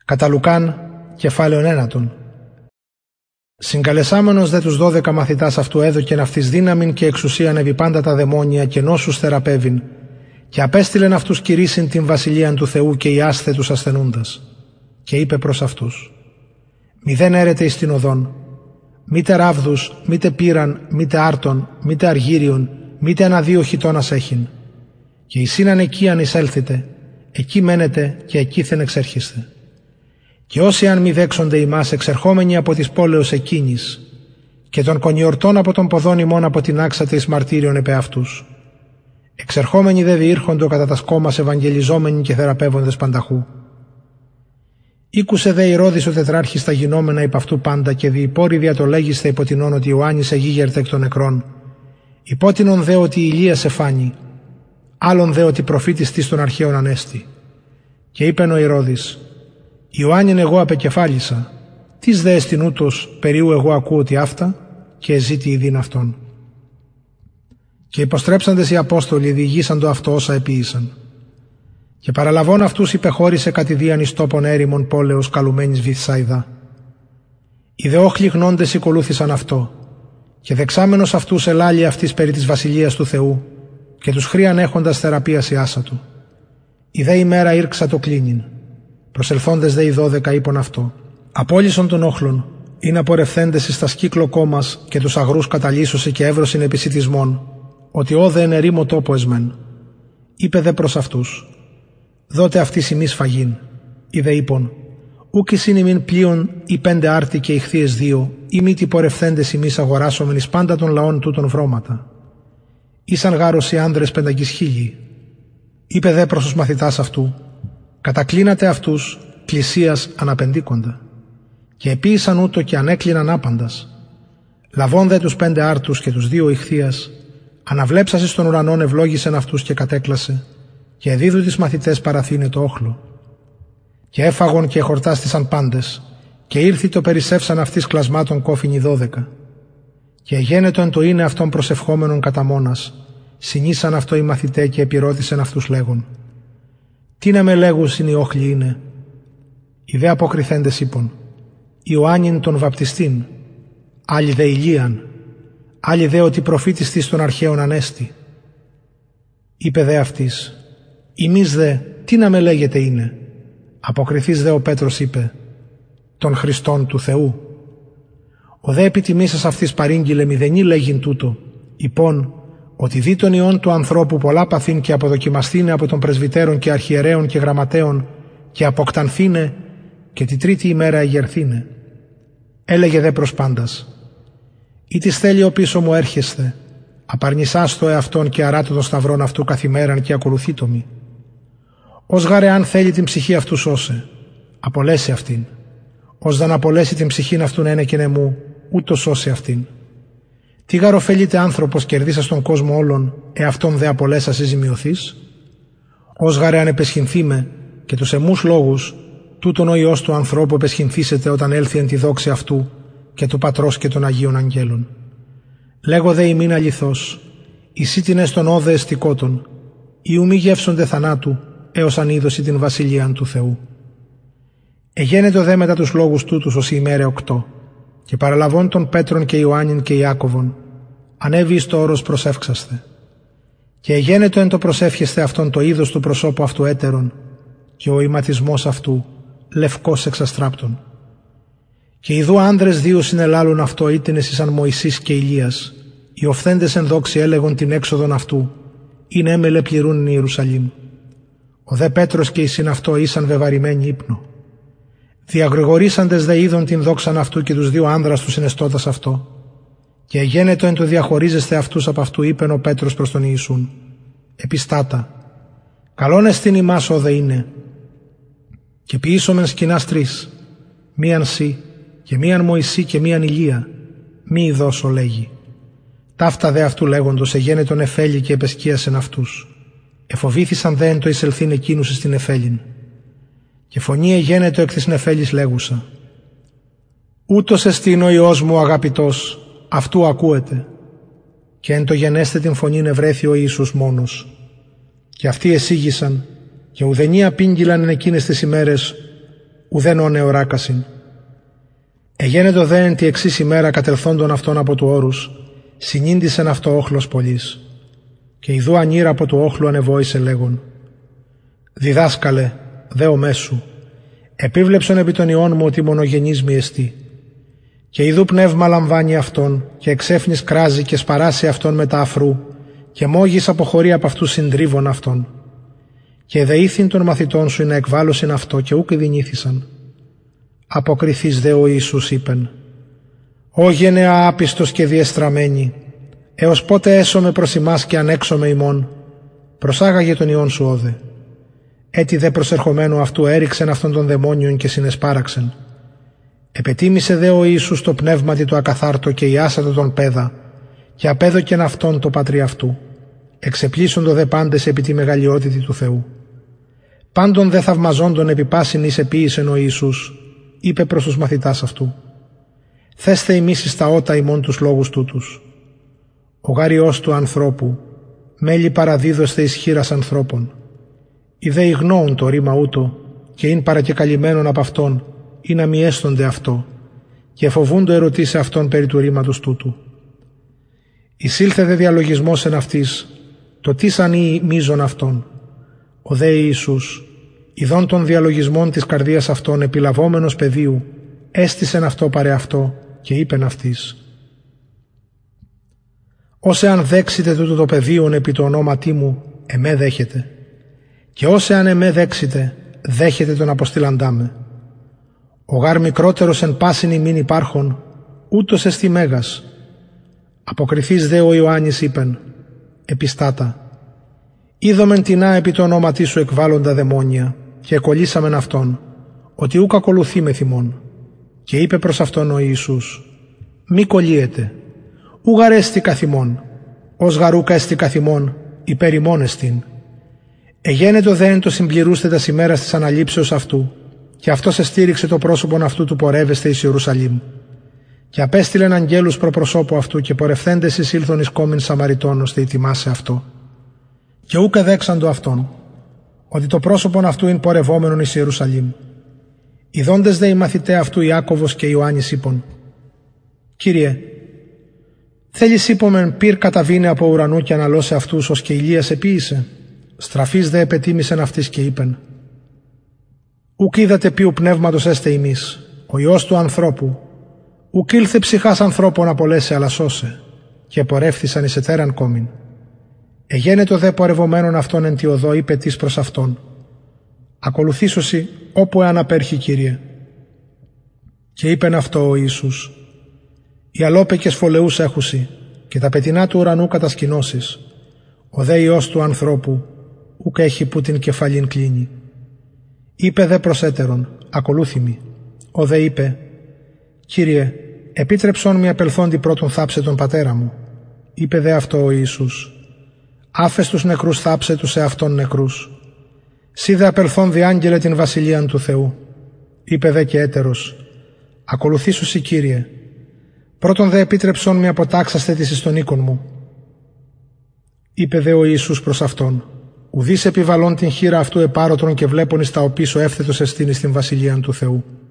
Κατά Λουκάν, κεφάλαιον 1. Συγκαλεσάμενος δε τους 12 μαθητάς αυτού έδωκεν αυτής δύναμην και εξουσίαν επί πάντα τα δαιμόνια και νόσους θεραπεύειν, και απέστειλεν αυτούς κηρύσσειν την βασιλείαν του Θεού και ιάσθε τους ασθενούντας. Και είπε προς αυτούς: μηδέν έρετε εις την οδόν, μήτε ράβδους, μήτε πύραν, μήτε άρτον, μήτε αργύριον, μήτε ένα δύο χιτώνας έχειν. Και εισήναν εκεί αν εισέλθετε, εκεί μένετε και εκείθεν εξέρχεστε. Και όσοι αν μη δέξονται ημάς εξερχόμενοι από της πόλεως εκείνης, και των κονιορτών από των ποδών ημών από την άξατε εις μαρτύριον επ' αυτούς. Εξερχόμενοι δε διήρχοντο κατά τα σκόμας ευαγγελιζόμενοι και θεραπεύοντες πανταχού. Ήκουσε δε Ηρώδης ο τετράρχης τα γινόμενα υπ' αυτού πάντα, και διηπόροι διατολέγισθε υποτινών ότι Ιωάννης εγίγερτε εκ των νεκρών, υπότινον δε ότι Ηλίας εφάνει, άλλον δε ότι προφήτης της των αρχαίων ανέστη. Και είπεν ο Ηρώδης: Ιωάννην εγώ απεκεφάλισα, τις δε εστιν ούτως, περίου εγώ ακούω ότι αυτά, και εζήτη ειδήν αυτόν. Και υποστρέψαντες οι Απόστολοι διηγήσαν το αυτό όσα επίησαν. Και παραλαβών αυτούς υπεχώρησε κατηδίαν εις τόπον έρημον πόλεως καλουμένης Βηθσαϊδά. Οι δε όχλοι γνώντες ακολούθησαν αυτό, και δεξάμενος αυτούς ελάλει αυτής περί της βασιλείας του Θεού, και τους χρίαν έχοντας θεραπείας η άσα του. Η δε ημέρα ήρξα το κλίνην. Προσελθόντες δε οι 12 είπαν αυτό: απόλυσον των όχλων, είναι απορευθέντες εις τα σκύκλο κόμμας και τους αγρούς καταλύσωσε και εύρωσιν επισιτισμών, ότι όδε εν ερήμο τόπο εσμέν. Είπε δε προς αυτούς: δότε αυτής ημείς φαγήν. Οι δε είπον: ούκ εισήν ημίν πλοίον ή 5 άρτη και ηχθείες 2, ή μη τι πορευθέντες ημείς αγοράσομεν εις πάντα των λαών τούτων βρώματα. Ήσαν γάρος οι άνδρες 500.000. Είπε δε προς τους μαθητάς αυτού: κατακλίνατε αυτούς πλησίας αναπεντήκοντα. Και επίησαν ούτω και ανέκλειναν άπαντας. Λαβών δε τους 5 άρτους και τους 2 ηχθείας, αναβλέψασι στον ουρανόν ευλόγησεν αυτούς και κατέκλασε, και εδίδου τις μαθητές παραθύνε το όχλο. Και έφαγον και εχορτάστησαν πάντες, και ήρθη το περισσεύσαν αυτής κλασμάτων κόφινοι 12. Και εγένετο εν το είναι αυτών προσευχόμενων κατά μόνας, συνήσαν αυτό οι μαθητέ και επιρώτησαν αυτούς λέγον: τι να με λέγουσιν οι όχλοι είναι. Οι δε αποκριθέντες είπον: Ιωάννην τον βαπτιστήν, άλλοι δε Ηλίαν, άλλοι δε ότι προφήτης της των αρχαίων ανέστη. Είπε δε αυτής: ημείς δε τι να με λέγεται είναι. Αποκριθείς δε ο Πέτρος είπε: των Χριστών του Θεού. Ο δε επιτιμήσας αυτής παρήγγειλε μηδενή λέγειν τούτο, υπόν ότι δι τον ιόν του ανθρώπου πολλά παθήν και αποδοκιμαστήνε από των πρεσβυτέρων και αρχιερέων και γραμματέων και αποκτανθήνε και τη τρίτη ημέρα εγερθήνε. Έλεγε δε προς πάντας: ή της θέλει ο πίσω μου έρχεσθε, απαρνησάς το εαυτόν και αράτω των σταυρών αυτού καθημέραν και ακολουθήτω μη. Ως γάρε αν θέλει την ψυχή αυτού σώσε, απολέσει αυτήν. Ως δαν απολέσει την ψυχήν αυτούν ένεκεν εμού, ούτω σώσε αυτήν. Τι γάρ ωφελείται άνθρωπος κερδίσας τον κόσμο όλων, εαυτόν δε απολέσας ή ζημιωθείς. Ως γάρε αν επεσχυνθεί με και τους εμούς λόγους, τούτον ο Υιός του ανθρώπου επεσχυνθήσεται όταν έλθει εν τη δόξη αυτού και του Πατρός και των Αγίων Αγγέλων. Λέγω δε ημίν αληθώς, εισήτηνες τον όδε εστικότων, ή ου μη γεύσονται θανάτου, έως αν είδωση την βασιλείαν του Θεού. Εγένετο δε μετά τους λόγους τούτους ως η ημέρε 8, και παραλαβών των Πέτρων και Ιωάννην και Ιάκωβον, ανέβη εις το όρος προσεύξαστε. Και εγένετο εν το προσεύχεστε αυτόν το είδος του προσώπου αυτού έτερον, και ο ηματισμός αυτού λευκός εξαστράπτων. Και ιδού άνδρες δύο συνελάλουν αυτό ήτινες εις αν Μωυσής και Ηλίας, οι οφθέντες εν δόξη έλεγον την έξοδον αυτού, είναι έμελε πληρούν εν Ιερουσαλήμ. Ο δε Πέτρος και οι συν αυτό ήσαν βεβαρημένοι ύπνο. Διαγρηγορήσαντες δε είδον την δόξαν αυτού και τους 2 άνδρας του συναισθώτας αυτό. Και εγένετο εν το διαχωρίζεστε αυτούς από αυτού είπεν ο Πέτρος προς τον Ιησούν: επιστάτα, καλόν εστιν ημάς όδε είναι. Και ποιήσομεν σκηνάς 3, μίαν σύ και μίαν Μωυσή και μίαν Ηλία, μη ειδώσω λέγει. Ταύτα δε αυτού λέγοντος εγένετον εφέλη και επεσκίασεν αυτούς. Εφοβήθησαν δε εν το εισελθήν εκείνους στην εφέλην. Και φωνή εγένετο εκ της νεφέλης λέγουσα: ούτως εστίν ο Υιός μου αγαπητός, αυτού ακούετε. Και εν το γενέστε την φωνήν ευρέθη ο Ιησούς μόνος. Και αυτοί εσύγησαν, και ουδενή απήγγειλαν εν εκείνες τις ημέρες, ουδέν όνε οράκασιν. Εγένετο δε εν τη εξής ημέρα κατελθόντων αυτών από του όρους, συνήντησεν αυτό όχλος πολλής. Και ιδού ανήρα από του όχλου ανεβόησε λέγον: «Διδάσκαλε, δε ο μέσου, επίβλεψον επί των ιών μου ότι μονογενής μη εστί. Και ιδού πνεύμα λαμβάνει αυτόν, και εξέφνης κράζει και σπαράσει αυτόν μετά αφρού, και μόγης αποχωρεί από αυτού συντρίβων αυτόν. Και δεήθην των μαθητών σου να εκβάλωσιν αυτό, και ούκ δυνήθησαν. Αποκριθείς δε ο Ιησούς είπεν: «Ω γενεά άπιστος και διεστραμμένη, έως πότε έσωμε προς ημάς και ανέξωμε ημών, προσάγαγε τον ιόν σου όδε». Έτσι δε προσερχομένου αυτού έριξεν αυτόν των δαιμόνιων και συνεσπάραξεν. Επετίμησε δε ο Ιησούς το πνεύματι το ακαθάρτο και ιάσατο τον πέδα, και απέδωκεν αυτόν το πατρί αυτού. Εξεπλήσοντο δε πάντες επί τη μεγαλειότητη του Θεού. Πάντων δε θαυμαζόντων επί πάσιν εις επίησεν ο Ιησούς, είπε προς τους μαθητάς αυτού: «Θέστε ημείς εις τα ότα ημών τους λόγους τούτους. Ο γάρ Υιός του ανθρώπου, μέλη παραδίδωστε εις χείρας ανθρώπων. Οι δε ηγνώουν το ρήμα ούτω, και ειν παρακεκαλυμμένον από αυτόν, ή να μη έστονται αυτό, και φοβούντο ερωτήσει αυτόν περί του ρήματος τούτου. Εισήλθε δε διαλογισμός εν αυτής, το τι σαν ή μείζον αυτόν. Ο δε Ιησούς, ειδών των διαλογισμών της καρδίας αυτών επιλαβόμενος πεδίου, έστησεν αυτό παρεαυτό και είπεν αυτής: «Όσε αν δέξετε τούτο το πεδίον επί το ονόματί μου, εμέ δέχετε. Και όσε αν εμέ δέξετε, δέχετε τον αποστήλαντά με. Ο γάρ μικρότερος εν πάσιν ημίν υπάρχων, ούτως εστι μέγας». Αποκριθείς δε ο Ιωάννης είπεν: «Επιστάτα, είδομεν τινά επί το ονόματί σου εκβάλλοντα δαιμόνια, και εκολύσαμεν αυτόν, ότι ούκ ακολουθεί με θυμόν». Και είπε προς αυτόν ο Ιησούς: «Μη κολλείετε, ου γαρ έστι καθημόν, ως γαρούκα έστι καθημόν, υπέρ ημών εστίν. Εγένετο δε εν το συμπληρούστε τα ημέρας της αναλήψεως αυτού, και αυτός εστήριξε το πρόσωπον αυτού του πορεύεστε εις Ιερουσαλήμ. Και απέστειλεν αγγέλους προπροσώπου αυτού, και πορευθέντες εισήλθον εις κόμην Σαμαριτών, ώστε ετοιμάσε αυτό. Και ούκ εδέξαντο αυτόν, ότι το πρόσωπον αυτού ειν πορευόμενον εις Ιερουσαλήμ. Ιδώντες δε οι μαθηταί αυτού Ιάκωβος και Ιωάννης είπον: «Κύριε, θέλεις είπομεν πυρ καταβήνε από ουρανού και αναλώσε αυτούς, ως και Ηλίας επίησε?» Στραφής δε επετίμησεν αυτής και είπεν: «Ουκ είδατε ποιου πνεύματος έστε ημείς, ο Υιός του ανθρώπου, ουκ ήλθε ψυχάς ανθρώπων απολέσει, αλλά σώσε». Και πορεύθησαν εις ετέραν κόμην. Εγένετο δε πορευομένον αυτόν εν τη οδό, είπε της προς αυτόν: «Ακολουθήσωσι όπου εάν απέρχει, Κύριε». Και είπεν αυτό ο Ιησούς: «Οι αλόπεκες φωλεούς έχουσι, και τα πετεινά του ουρανού κατασκηνώσεις. Ο δε Υιός του ανθρώπου, ουκ έχει που την κεφαλήν κλείνει». Είπε δε προς έτερον: «Ακολούθημι». Ο δε είπε: «Κύριε, επίτρεψόν μη απελθόντι πρώτον θάψε τον πατέρα μου». Είπε δε αυτό ο Ιησούς: «Άφες τους νεκρούς θάψε τους εαυτόν νεκρούς. Σύ δε απελθόν διάγγελε την βασιλείαν του Θεού». Είπε δε και έτερος: «Ακολουθήσουσι, Κύριε. Πρώτον δε επίτρεψόν μη αποτάξαστε της εις τον οίκον μου». Είπε δε ο Ιησούς προς αυτόν: «Ουδείς επιβαλών την χείρα αυτού επάρωτρον και βλέπων εις τα οπίσω εύθετος εστίν εις την βασιλείαν του Θεού».